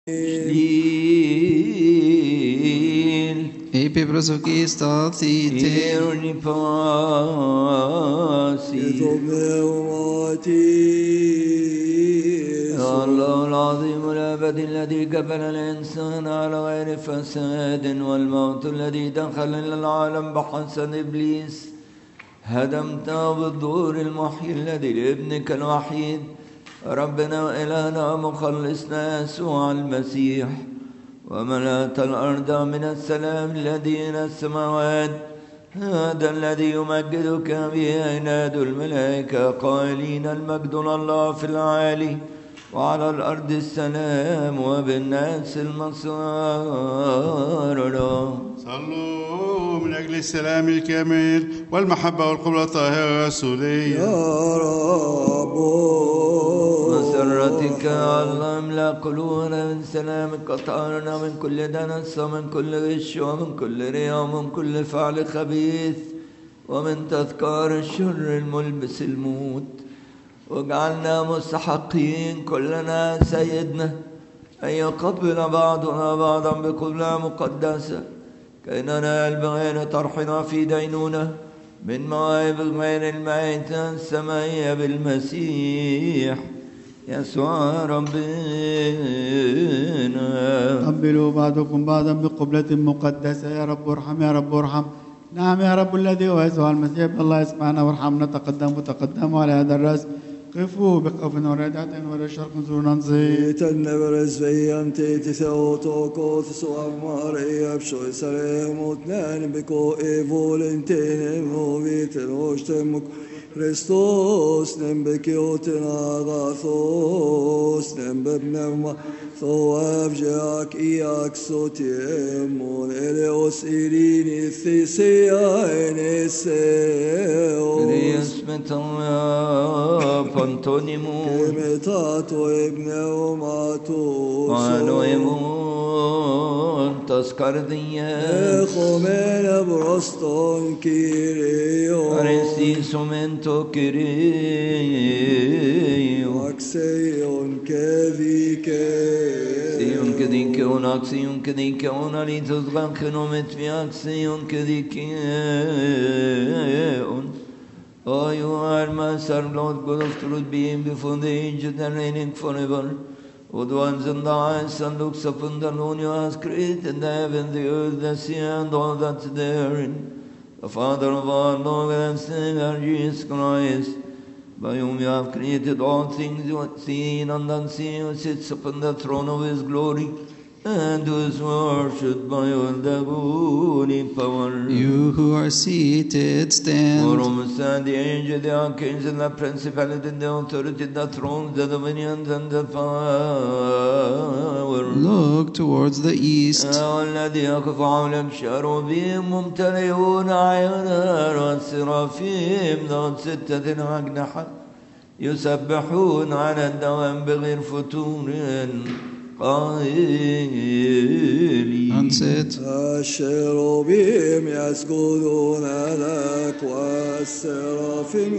Slil Epi prosokistati Irni pasi الله العظيم الأبدي الذي قبل الإنسان على غير فساد والموت الذي دخل إلى العالم بحسد إبليس هدمته بالظهور المحيي الذي لابنك الوحيد ربنا وإلهنا مخلصنا يسوع المسيح وملأت الأرض من السلام الذي من السماوات هذا الذي يمجدك به عناد الملائكة قائلين المجد لله في العالي وعلى الأرض السلام وبالناس المسار. صلوا من أجل السلام الكامل والمحبة والقبلة الطاهرة الرسولية. يا رب مسرتك الله املأ قلوبنا من سلامك وطهرنا من كل دنس ومن كل غش ومن كل رياء ومن كل فعل خبيث ومن تذكار الشر الملبس الموت واجعلنا مستحقين كلنا سيدنا أن يقبل بعضنا بعضا بقبلة مقدسة كي ننال بغير طرحنا في دينونة من مواهب غير الميتة السمائية بالمسيح يسوع ربنا. قبلوا بعضكم بعضا بقبلة مقدسة. يا رب ارحم يا رب ارحم. نعم يا رب الذي هو يسوع المسيح الله يسمعنا وارحمنا. تقدموا على هذا الرأس قفوا بخوف ورعدة ولا شرق انظرونا نصير تنبرز بيان تيتي ثوتوكو تسوى ماريا بشوي سلام وتنان بكو إيفولنتين موبيتن وشتمك Χριστός νεμπεκιότεν αγαθός νεμπεπνεύμα θωεύγιακ ιαξωτιέμον ελεος ειρήνη θυσία εν εσέως Κυρίας μεταμιά παντώνυμου και μετά το εμπνεύματο Πανοεμούν τας καρδιές έχομεν εμπρόστον Κύριον Αριστήσομεν το Κυρίο αξίον και δικαίων Αξίον και δικαίων, αξίον και δικαίων αλήθως γάχενομετ με αξίον και δικαίων Oh, you are my son, Lord God of truth, being before the ages and reigning forever. O the ones in the eyes and looks upon the Lord, you have created the heaven, the earth, the sea, and all that's therein. The Father of our Lord and Savior, Jesus Christ, by whom you have created all things, you have seen and unseen, who sits upon the throne of his glory, and who is worshipped by all the holy power. You who are seated, stand. Forum stand the angel, the archangel, the principality, the authority, the thrones, the dominions, and the power. Look towards the east. الذي يقف حولك شروبيم ممتلئون أعينا والسرافيم ذات 6 أجنحة يسبحون على الدوام بغير فتور قائلين Unsit. الشروبيم يسجدون لك والسرافيم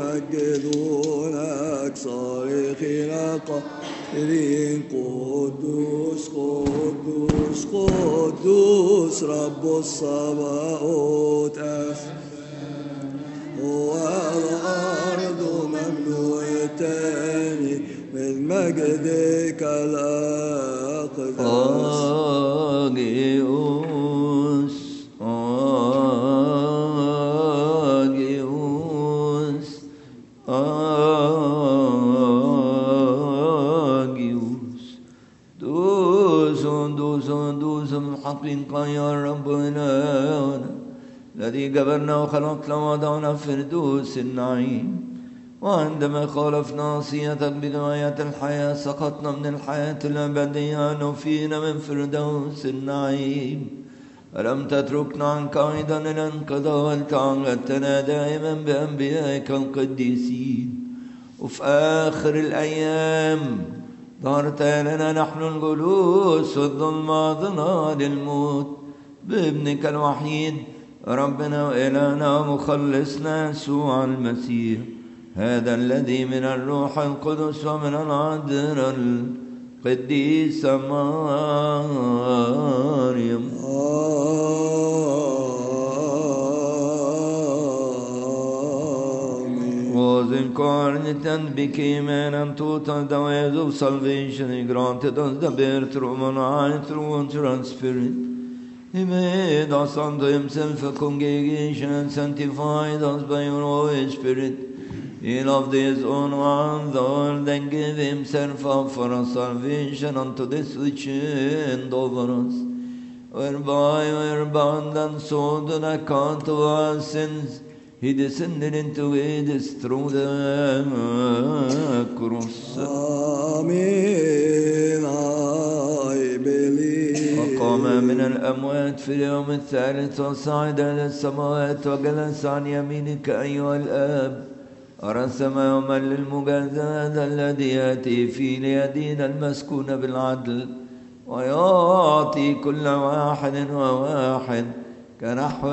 يمجدونك صارخين قائلين قدوس قدوس قدوس رب الصباؤوت والأرض مملوءتان من مجدك الأقدس آجيوس آجيوس آجيوس دوس من حقك يا رب إلهنا الذي جبرنا وخلقنا ووضعنا في فردوس النعيم وعندما خالفنا وصيتك بغاية الحياة سقطنا من الحياة الأبدية نفينا من فردوس النعيم ولم تتركنا عنك أيضا إلى انقضاء بل تعهدتنا دائما بأنبيائك القديسين وفي آخر الأيام ظهرت لنا نحن الجلوس والظلمة ظلال الموت بابنك الوحيد ربنا وإلهنا مخلصنا يسوع المسيح هذا الذي من الروح القدس ومن العذراء قديسة مريم was incarnate and became man and taught us the ways of salvation. He granted us the birth through one eye, through one spirit. He made us unto himself a congregation and sanctified us by your Holy Spirit. He loved his own one, the world, and gave himself up for our salvation unto this which end over us, whereby we are bound and sold on account of our sins. He descended into Hades through the cross. Amen. I believe. وقام من الأموات في اليوم الثالث وصعد إلى السماوات وجلس عن يمينك أيها الآب. ورسم يوما للمجازاة الذي يأتي فيه ليدين المسكون بالعدل ويعطي كل واحد وواحد كنحو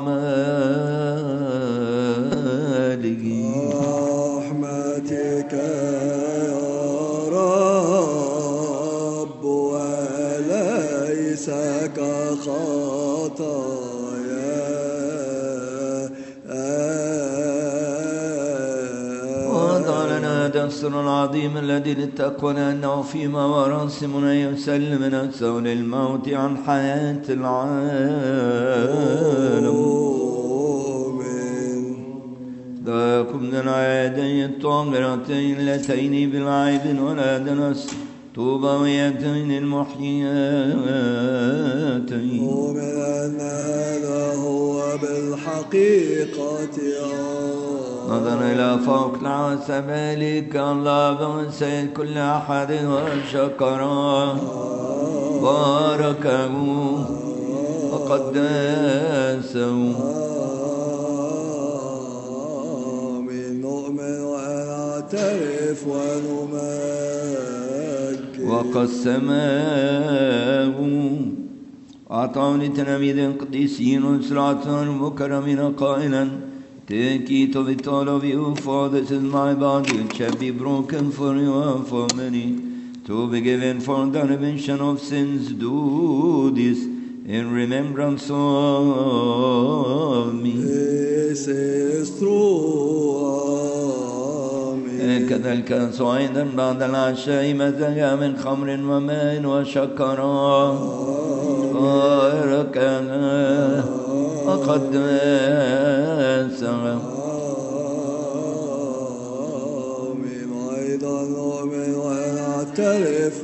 أعماله. رحمتك يا رب وليس كخطايا. وضع لنا هذا السر العظيم الذي للتقوى لأنه فيما وراسمنا يسلم نفسه للموت عن حياة العالم. ذاكم من العيدين الطاهرتين اللتين بالعيب ولا دنس طوبويتين المحييتين. ومن أن هذا هو بالحقيقة نظر إلى فوق العاصى مالك الله وسيد كل أحد وشكره باركه وقدسه. نعترف ونمجد. وقسمه وأعطاه لتلاميذ القديسين والسلاطين المكرمين قائلا Take it of it all of you, for this is my body which shall be broken for you and for many, to be given for the remission of sins. Do this in remembrance of me. This is true. كذلك صعيدا بعد العشاء مزج من خمر وماء وشكرا واركنا وقدسا. أيضا نؤمن ونعترف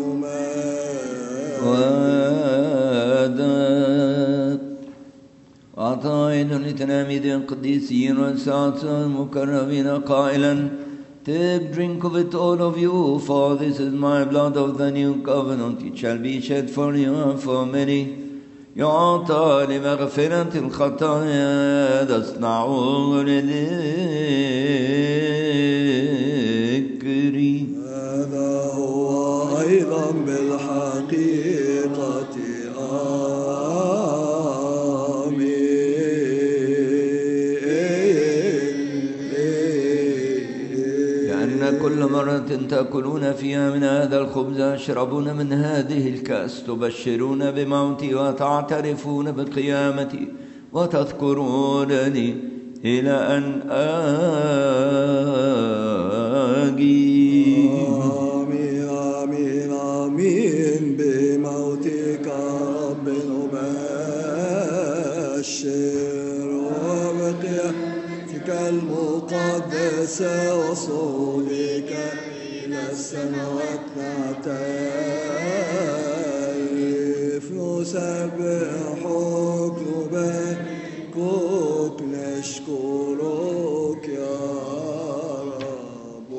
ونمجد. وأعطينا لتلاميذ القديسين والساطين المكرمين قائلا Take, drink of it, all of you, for this is my blood of the new covenant. It shall be shed for you and for many. يعطى لمغفرة الخطايا تصنعوا لذكري. هذا هو أيضا بالحقيقة. كل مرة تأكلون فيها من هذا الخبز تشربون من هذه الكأس تبشرون بموتي وتعترفون بقيامتي وتذكرونني إلى أن آجي. آمين آمين آمين. بموتك رب نبشر وبقيامتك المقدسة وصولك إلى السماوات نعترف نسبحك نباركك نشكرك يا رب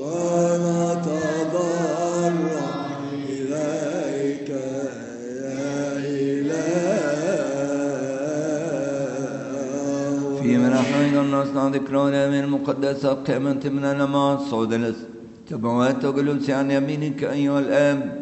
ونتضرع إليك يا إله. في منحين نصنع ذكرنا من المقدسة قيمة من النماذج صعود السماوات وجلوس عن يمينك أيها الآب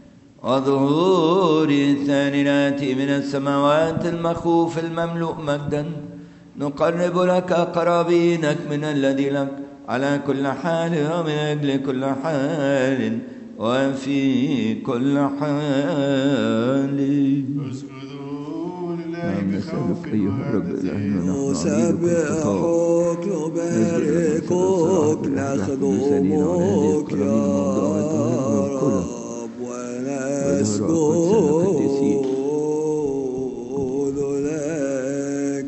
وظهور الثاني الآتي من السماوات المخوف المملوء مجدا. نقرب لك قرابينك من الذي لك على كل حال ومن أجل كل حال وفي كل حال. اسجدوا لله نعم بخوف نسألك أيها الرب إلهنا نحن عبيدك نسبحك نباركك نخدمك يا رب ونسجد لك.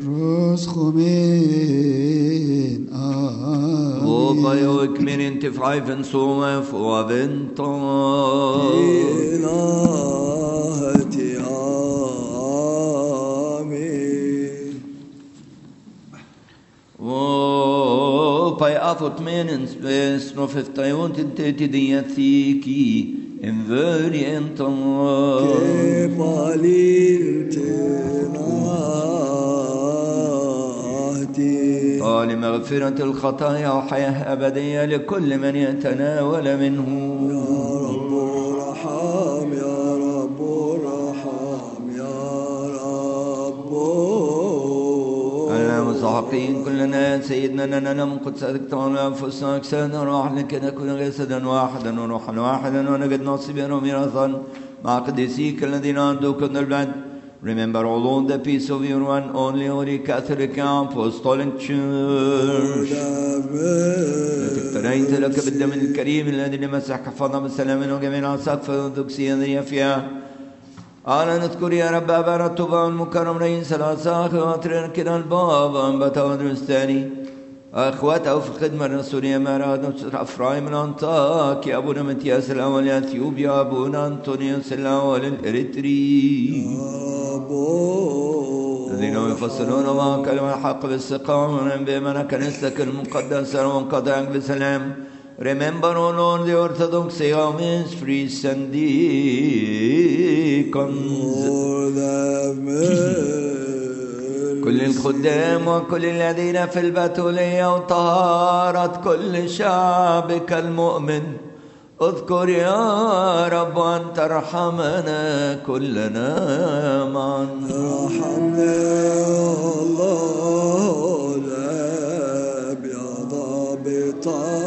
Roschomen. Våpa och min inte fräven som är förväntan. إلهتي آمين. Våpa jag fått med en snöfefta jag inte till det jag tycker en vörjentan. لمغفرة الخطايا وحياة أبدية لكل من يتناول منه. يا رب ارحم يا رب ارحم يا رب. المستحقين كلنا سيدنا لنا من قدسك تعالى أنفسنا أجسادنا روح لكي نكون جسدا واحدا وروحا واحدا ونجد نصيبا وميراثا مع قديسيك الذين عندك من البلاد. Remember, O Lord, the peace of your one only Holy Catholic Apostolic Church. اقتريت لك بالدم الكريم الذي لمسح حفظنا بالسلام وجميع سقف الأرثوذكسية فيها. على نذكر يا رب أبانا الطوبى المكرم رئيس الأساق وأتركنا البابا أنبتا ودرستاني أخواته في الخدمة الرسولية مراد أفرايم من أنطاكيا أبونا متياس الأول أثيوبيا أبونا أنطونيوس الأول الإريتري الذين يفصلون ما كلمة الحق بالاستقامة بمن كنيستك المقدسة وانقطعك بسلام. Remember, O Lord, the Orthodox Amish priests and deacons. كل الخدام وكل الذين في البتولية وطهارة كل شعبك المؤمن. اذكر يا رب أن ترحمنا كلنا معا. ارحمنا يا الله يا ضابطا.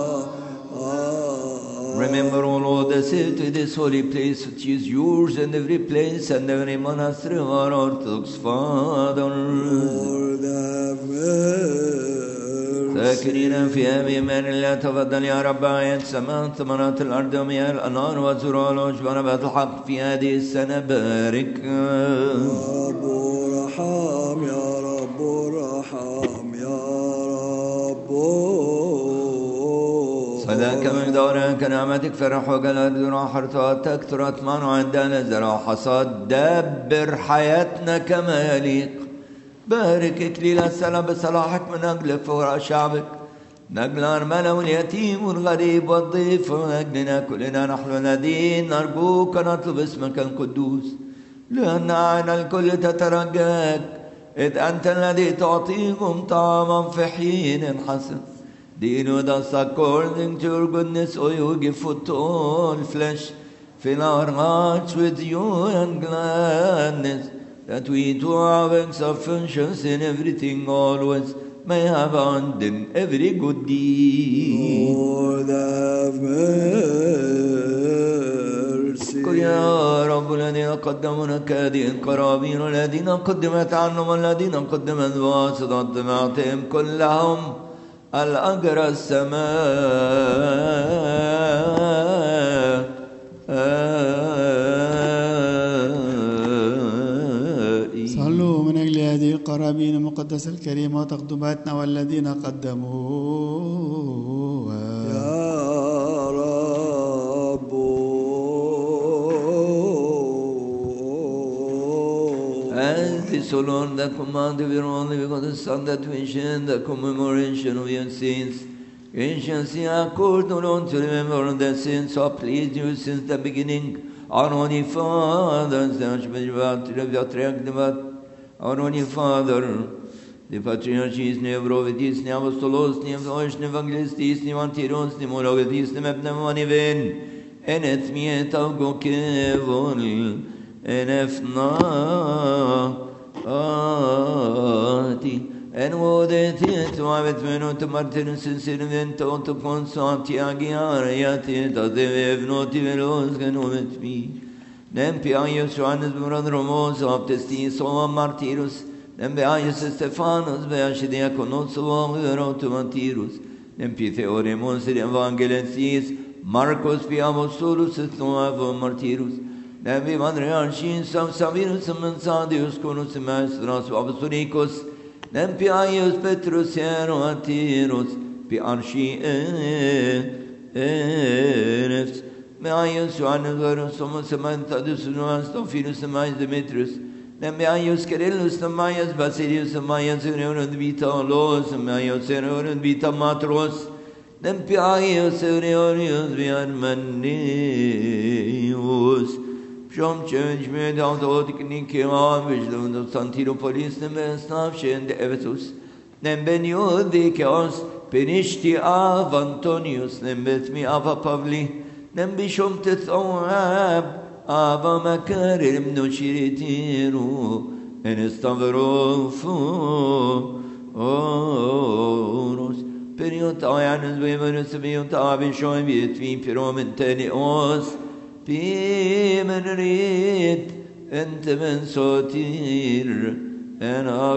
Remember, O Lord, the city, this holy place which is yours, and every place and every monastery of our Orthodox fathers. ساكنين فيها بإيمان الله. تفضل يا رب آيات سماء ثمرات الأرض ومياه الأنهار وزروع والأشجار نبات الحق في هذه السنة. بارك يا رب ارحم يا رب ارحم يا رب. صداك مقدارك نعمتك فرح وجلال راحة تكثر أطمان وعندنا زرع حصاد. دبر حياتنا كما يليق. بارك إكليل السلام بصلاحك من أجل فقراء شعبك، من أجل الأرملة واليتيم والغريب والضيف، ومن أجلنا كلنا نحن الذين نرجوك نطلب اسمك القدوس، لأن أعين الكل تترجاك، إذ أنت الذي تعطيهم طعاما في حين حسن. Deal with us according to your goodness, O you give food to all flesh. Fill our hearts with joy and gladness, that we too having sufficiency in everything always may have in every good deed. Lord have mercy. قل يا رب الذين قدموا لك هذه القرابين والذين قدمت عنهم والذين قدمت بواسطة دمعتهم كلهم الأجر السماء. صلوا من أجل هذه القرابين المقدسة الكريمة وتقدماتنا والذين قدموها يا رب. As this, O Lord, the command of your only begotten Son, that we share the commemoration of your sins, graciously accord, O Lord, to remember the sins so pleased you since the beginning. Our Holy Father, our Holy Father, the Patriarchis, Nevrovitis, Neapostolos, Nevoish, Evangelistis, Nevantiros, Nemologatis, Nemepnemoniven, Enethmiet Algokevol, Enefna. en vodetet vavet venot martinus sirvento to consati agiariati da devnoti velos genovet mi nem piaius Johannes brad romos aptesti so martirus nem beaius Stefanos beashidiakonos verot martirus nem pitheoremos evangelistis Marcos piamostolus et noavo martirus nem vi madriarchin Savirus mensadius conus maestros apostolicos nem piaius Petrus eroatirus piarchi enefs meaius Johannes verus somos semantadus nuas Theophilus mais Demetrius nem meaius Kerillus maius Basilius maius Euronid Vitalos maius Euronid Vita Matros nem piaius Euronid Viarmanius Pshom change me down the Otiknikian, which the Santiropolis, nem Snapshin, the Ephesus, nem Benio, the Chaos, Penishti Av Antonius, nem Betmi Ava Pavli, nem Bishom Tethawab, Ava Makarim no Shiritiru, and Stavrofu, Oros, Periotayanus, Weverus, Biotavi, Shoim, Vietvi, Pirom, and Tenios. في من ريت أنت من صوتير أنا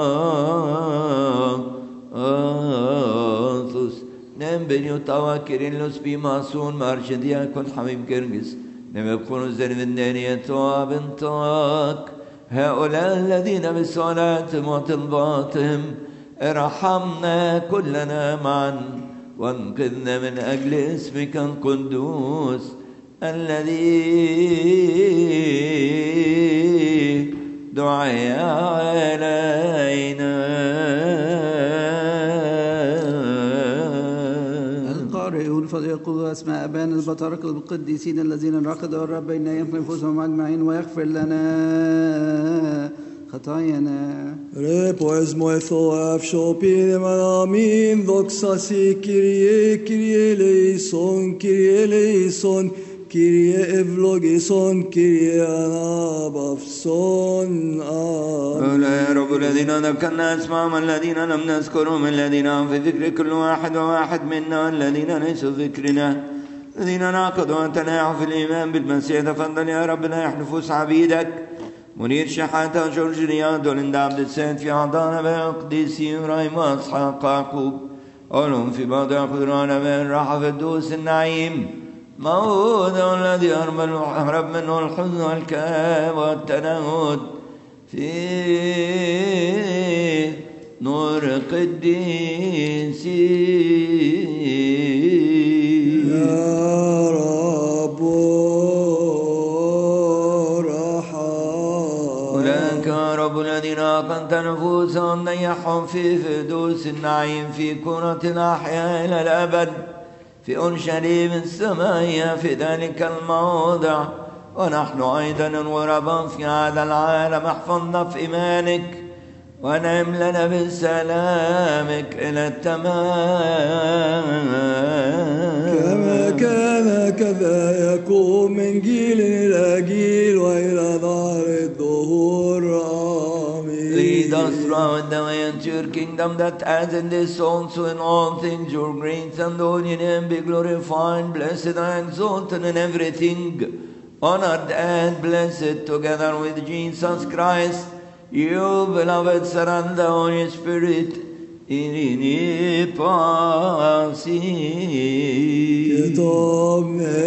غاثوس نم بنيو تاوا كيرلس بماسون مارشديا كل حبيب كرجس نم يكونوا زين الدنيا توا بنتاك هؤلاء الذين بالصلاة وطلباتهم ارحمنا كلنا معا وانقذنا من أجل اسمك القدوس الذي دعي علينا القارئون فليقولوا أسماء أبانا البطاركة القديسين الذين رقدوا الرب بين أنفسهم أجمعين ويغفر لنا خطايانا. Repoes moethoaf shopin manamin doxasi Kyrie Kyrie eleison Kyrie evlogison Kyrie anabafson يا رب الذين ذكرنا اسمهم الذين لم نذكرهم الذين في ذكر كل واحد وواحد منا الذين ليسوا ذكرنا الذين ناقضوا أن تناعوا في الإيمان بالمسيح تفضل يا رب لا يحلفوس عبيدك منير شحاتة جورج رياض ولند عبد السيد في عضانة بقديسي إبراهيم وإسحاق يعقوب أولهم في بعض قدران بين راحة في الدوس النعيم موضع الذي أهرب منه الحزن والكآب والتنهد في نور قديسي يا رب أولئك رب الذين أقمت نفوسهم نيحهم في فردوس النعيم في كرة الأحياء إلى الأبد في أورشليم السمائية في ذلك الموضع ونحن أيضا الغرباء في هذا العالم احفظنا في إيمانك ونعم لنا بسلامك إلى التمام كما كان كذا يكون من جيل إلى جيل وإلى دار الدهور آمين. Lead us throughout the way into your kingdom, that as in this also in all things your grace and holy name be glorified, blessed and exalted in everything, honored and blessed together with Jesus Christ, you beloved Son and the Holy Spirit, in pasi. كتاب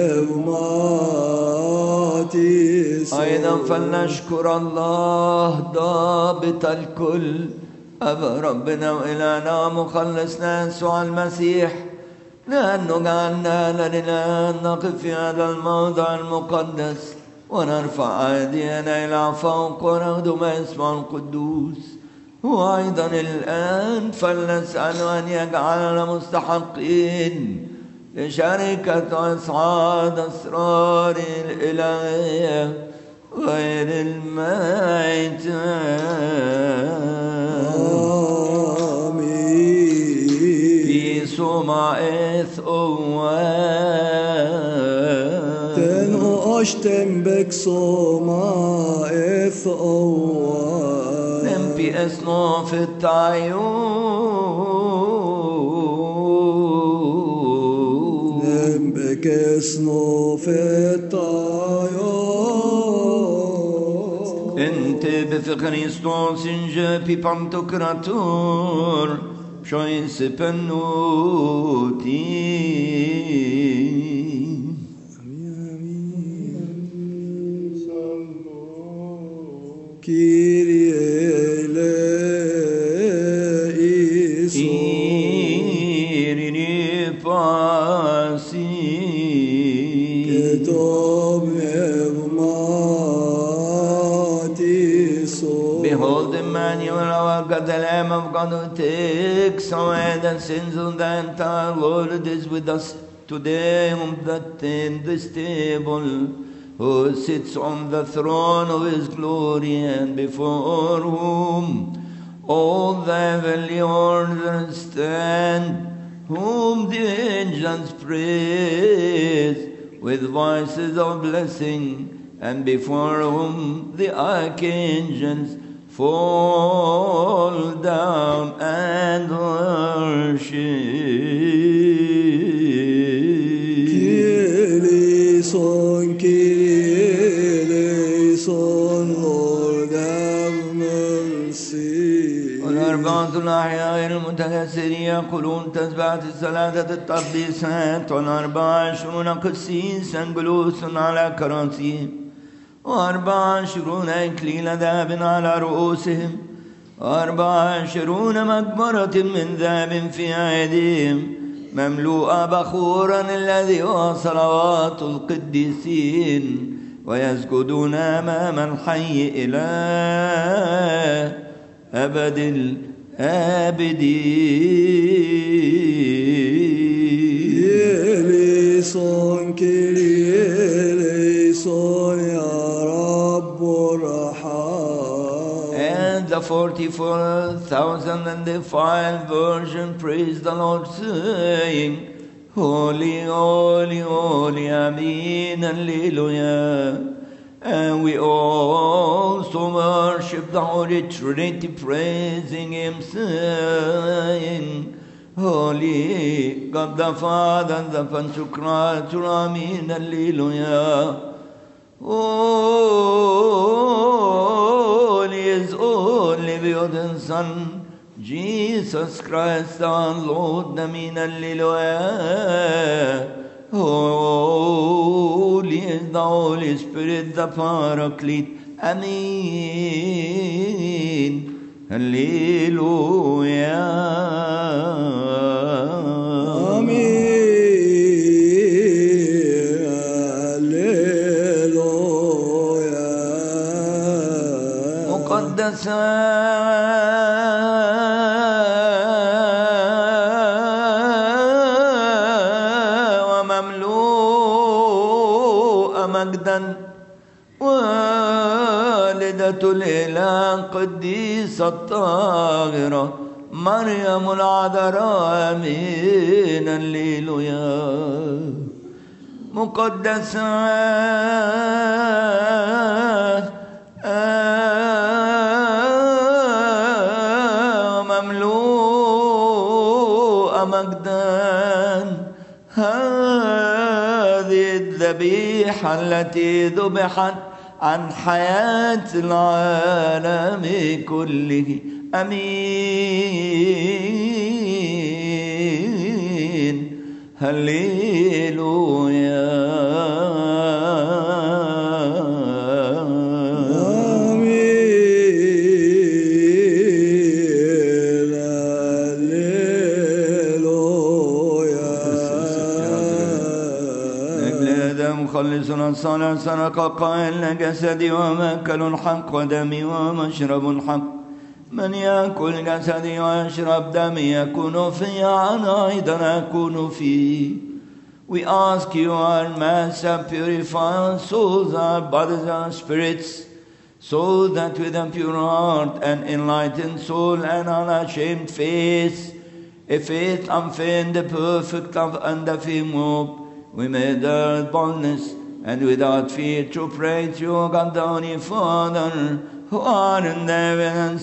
نعماتي أيضا فلنشكر الله ضابط الكل أبا ربنا وإلهنا مخلصنا يسوع المسيح لأنه جعلنا لنا نقف في هذا الموضع المقدس ونرفع أيدينا إلى فوق ونخدم اسمه القدوس. وأيضا الآن فلنسأل أن يجعلنا مستحقين لشركة أصعاد أسرار الإلهية غير الميتة. آمين. في سمعث أوان تنو أشتم بك سمعث أوان بأسنو في التعيون نبك اسنو في الطيور انت بفخريستوس انجا بي بانتوكراتور شويس بنوتي Kyrie eleison. Irini pasi Ketom evmatiso. Behold Emmanuel, our God, the Lamb of God, who takes away the sins of the entire world, is with us today on that in this table, who sits on the throne of his glory, and before whom all the heavenly orders stand, whom the angels praise with voices of blessing, and before whom the archangels fall down and worship. Eleison, Lord have mercy. والأربعة الأحياء المتكسرين يقولون تسبحة الثلاثة التقديسات، وال24 قسيسا جلوس على كراسيهم، و24 إكليل ذهب على رؤوسهم، و24 مقبرة من ذهب في أيديهم مملوءة بخورا الذي هو صلوات القديسين، ويسجدون أمام الحي إلى أبد الآبدين. Eleison, eleison, يا رب ارحم. And the 44,005 virgin praise the Lord, saying, Holy, holy, holy, Amen, Alleluia. And we also worship the Holy Trinity, praising Him, saying, Holy God the Father, the Pantocrator, Amen, Alleluia. Holy is only begotten Son, Jesus Christ our Lord, Amen, Alleluia. Holy is the Holy Spirit, the Paraclete, Amen, Alleluia. Amen. ومملوء مجدا والدة الإله قديسة الطاهرة مريم العذراء آمين الليلويا مقدسة مملوءة مجدا هذه الذبيحة التي ذبحت عن حياة العالم كله أمين هللويا مخلصنا الصالح سرق قائل جسدي ومأكل الحق ودمي ومشرب الحق من يأكل جسدي ويشرب دمي يكون في أنا أيضا أكون فيه. We ask you, our Master, purify our souls, our bodies, our spirits, so that with a pure heart and enlightened soul and unashamed face, a faith unfeigned, a perfect love and a firm hope, we may dare boldness and without fear to pray to you, God the Holy Father, who art in heaven, and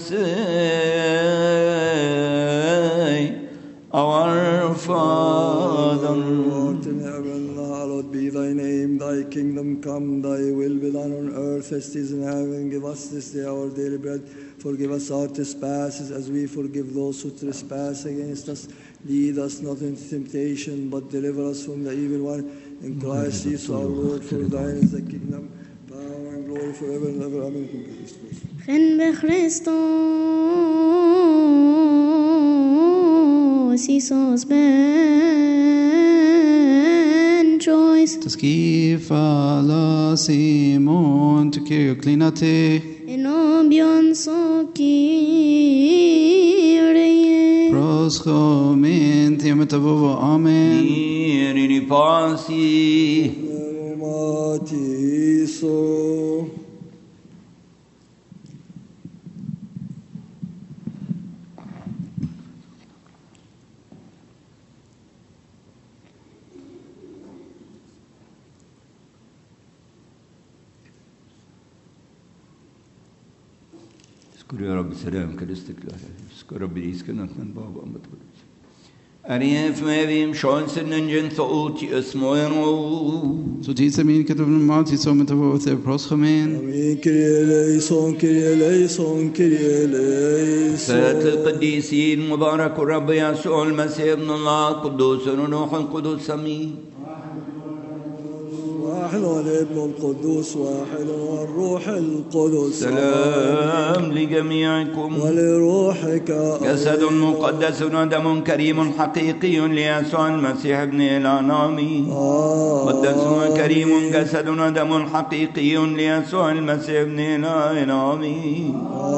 say, Our Father, who art in heaven, hallowed be thy name. Thy kingdom come, thy will be done on earth as it is in heaven. Give us this day our daily bread. Forgive us our trespasses as we forgive those who trespass against us. Lead us not into temptation, but deliver us from the evil one. In Christ Jesus our Lord, for thine is the kingdom, power, and glory forever and ever. Amen. خن بخريستوس يسوس بن choice Taskifa la Simon to Klinate. enom bion so Kyrie Proschomen Theometavovo Amen. Irini pasi, Matiso. اذكر يا رب سلام كريستك لا اذكر رب يسكنك من بابا أم بتقولش أريف ما بيم شون سنن جن ثقوتي اسمه ينو So Jesus min ketuvn mati so metavo the proschomen. Amen. Kyrie eleison, Kyrie eleison, Kyrie eleison. سيد القديسين مبارك الرب يسوع المسيح ابن الله قدوس ونوح القدوس امين واحد والابن القدوس واحد والروح القدس سلام لجميعكم ولروحك جسد مقدس ودم كريم حقيقي ليسوع المسيح ابن الانامي قدس كريم جسد ودم حقيقي ليسوع المسيح ابن الانامي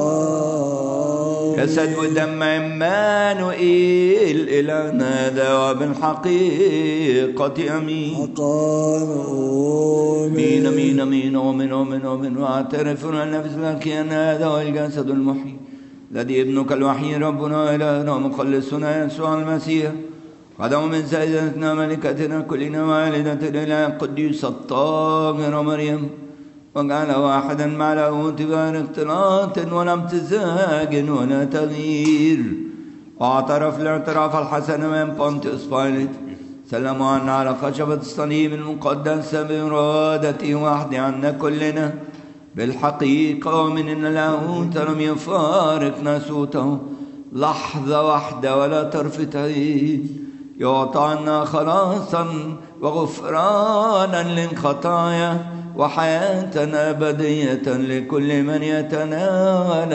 جسد ودم عمانوئيل إلهنا ذا بالحقيقة أمين أمين أمين أمين أمين أمين أمين وأعترف أن نفس لك أن هذا هو الجسد المحيي الذي ابنك الوحيد ربنا إلهنا ومخلصنا يسوع المسيح قدم من سيدتنا ملكتنا كلنا والدة الإله القديس الطاهر مريم وجعل واحدا مع لاهوت غير اختلاط ولا امتزاج ولا تغيير واعترف الاعتراف الحسن من بونتيوس بايلوت سلموا عنا على خشبة الصليب المقدسة بإرادته وحده عنا كلنا بالحقيقة ومن أن لاهوت لم يفارق ناسوته لحظة واحدة ولا طرفة عين يعطى عنا خلاصا وغفرانا للخطايا وحياة أبدية لكل من يتناول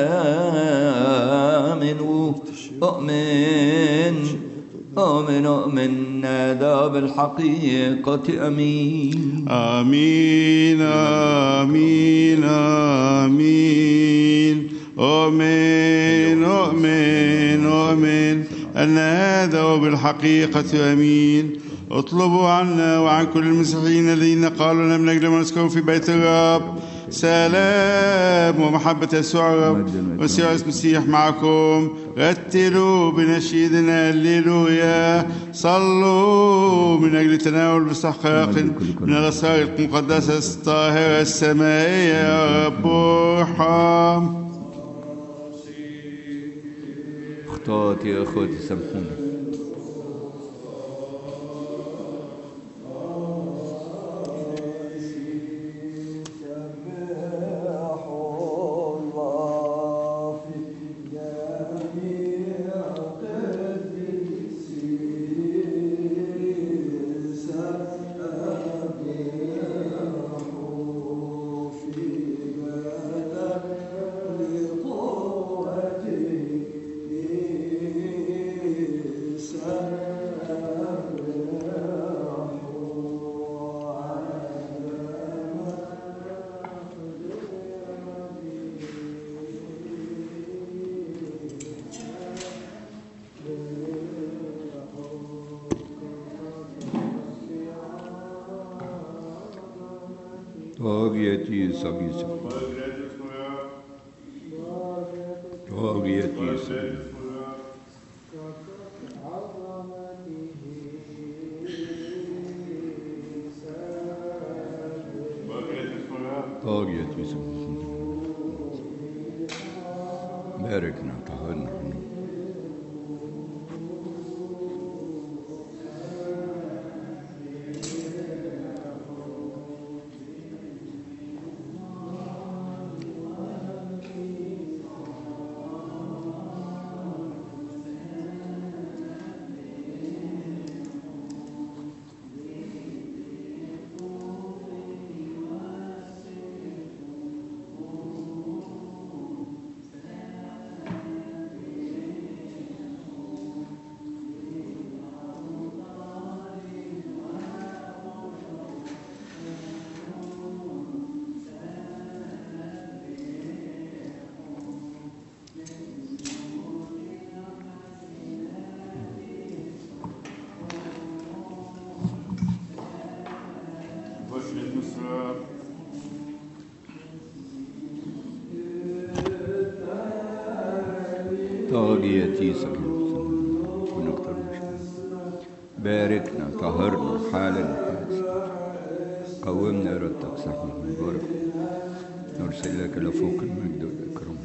منه أؤمن أؤمن أؤمن هذا بالحقيقة أمين آمين آمين آمين آمين آمين آمين أن هذا بالحقيقة أمين اطلبوا عنا وعن كل المسيحيين الذين قالوا لنا من أجل ما نسكن في بيت الرب سلام ومحبة يسوع الرب وسيع المسيح معكم رتلوا بنشيدنا هللويا صلوا من أجل تناول باستحقاق من الأسرار المقدسة الطاهرة السمائية يا رب ارحم أخطأت يا أخوتي سامحوني Gloria Sabisa. Gloria Sabisa. Gloria Sabisa. باركنا طهرنا. طاغية ونكتر باركنا طهرنا حالا قومنا إرادتك صحيح مبارك نرسل لك لفوق المجد والإكرام.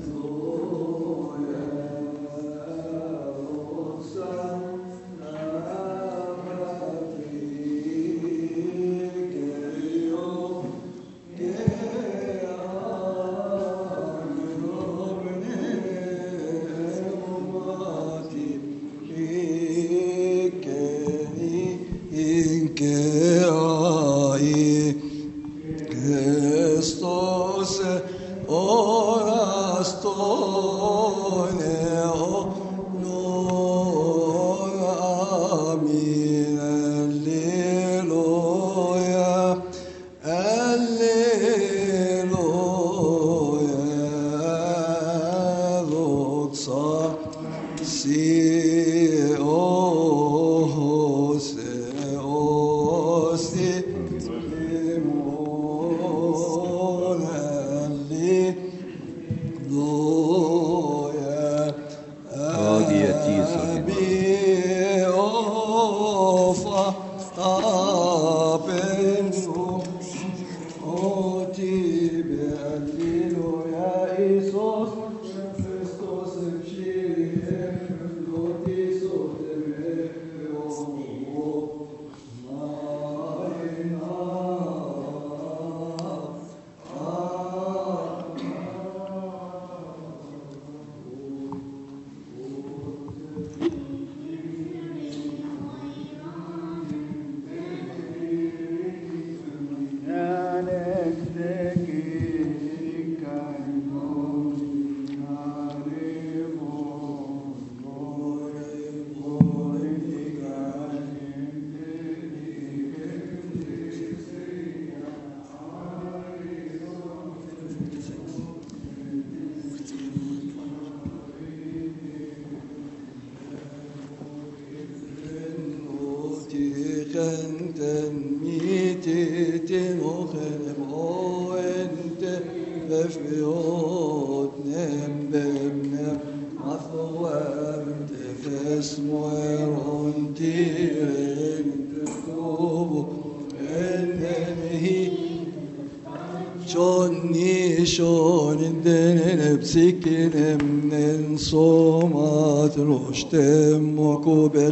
Stem och kober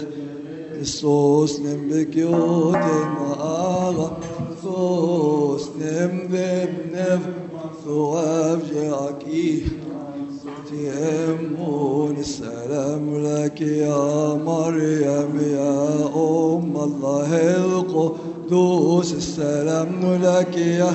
Kristus nem bekjoten aga Kristus nem vebnev ثواب جاكي تيمون السلام لك يا مريم يا أم الله القدوس السلام لك يا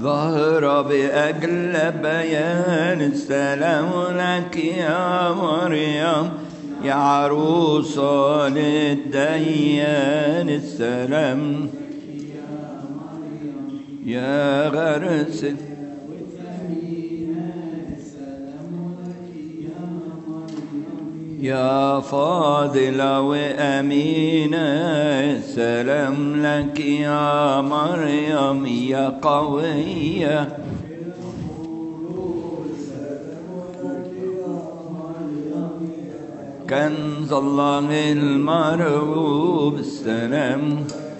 ظهر بأجل بيان السلام لك يا مريم يا عروسة للديان السلام يا غرس يا فاضلة وأمينة السلام لك يا مريم يا قوية كنز الله المرغوب السلام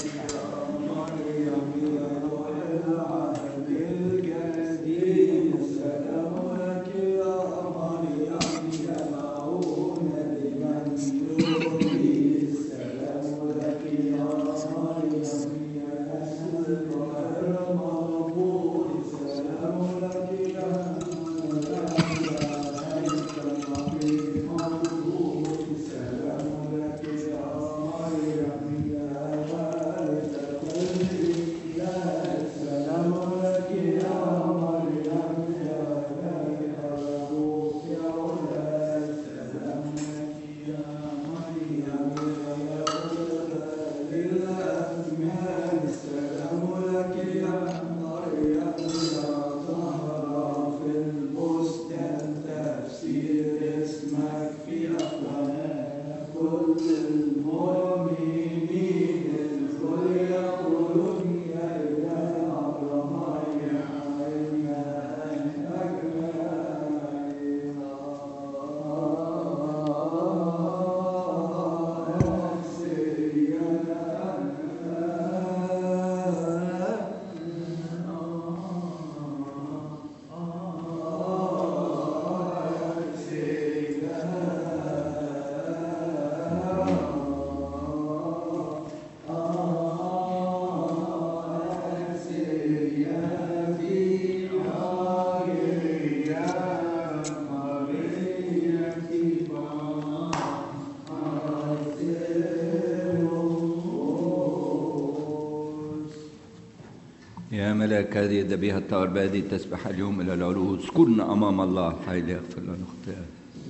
يا ملاك هذه الذبيحة الطاهر بهذه التسبيحة اليوم إلى العلو اذكرنا أمام الله الحي ليغفر لنا خطايانا.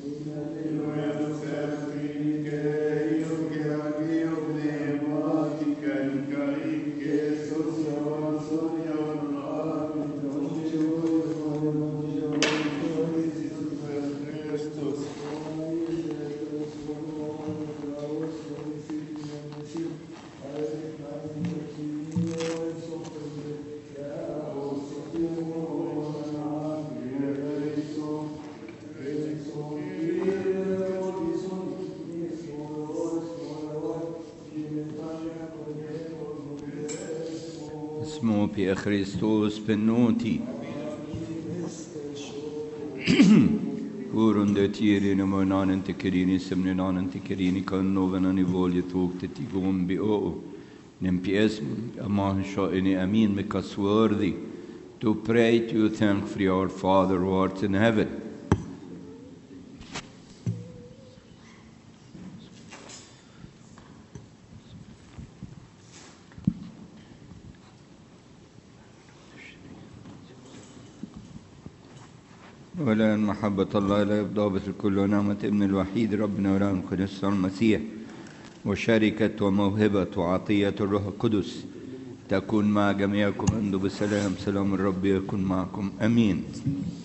اسمه بي خريستوس بنوتي Kurun det ger och munnen till kirini semnenanen till kirini kan novenan i volje tog till tigom bi o nempies aman shoini amin make us worthy to pray to you thank for our Father who art in heaven. ولا محبة الله لا يضابط الكل ونعمة ابن الوحيد ربنا ولهم قدس المسيح وشركة وموهبة وعطية الروح القدس تكون مع جميعكم عنده بسلام سلام الرب يكون معكم أمين.